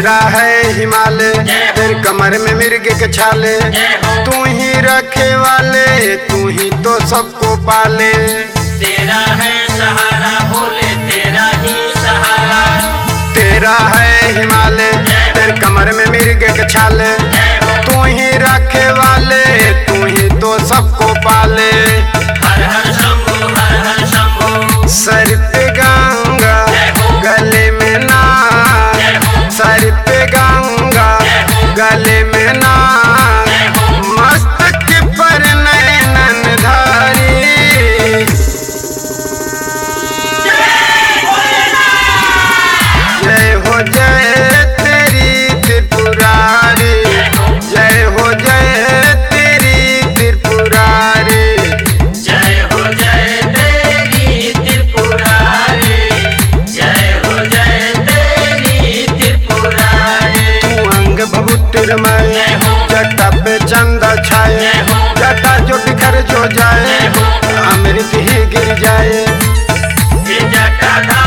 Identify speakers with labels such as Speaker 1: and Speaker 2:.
Speaker 1: तेरा है हिमालय, तेरे कमर में मिर्ग के छाले, तू ही रखे वाले, तू ही तो सबको पाले।
Speaker 2: तेरा है सहारा भोले, तेरा ही सहारा।
Speaker 1: तेरा है हिमालय, तेरे कमर में मिर्ग के छाले, तू ही रखे वाले, तू ही तो सबको पाले।
Speaker 2: हर हर शंभो, हर हर शंभो।
Speaker 1: सर पे गंगा गले में नाग, सर पे गंगा गले में नाग, मस्तक पर नैनन धारी। जय हो जय तेरी त्रिपुरारी, जय हो जय तेरी त्रिपुरारी।
Speaker 2: जय हो जय तेरी त्रिपुरारी, जय हो जय तेरी त्रिपुरारी।
Speaker 1: तू अंग भभूतिरमय, जटा पे चंदा छाए, जटा जो बिखर जो जाए, अमृत ही गिर जाए।
Speaker 2: ये जटाधारी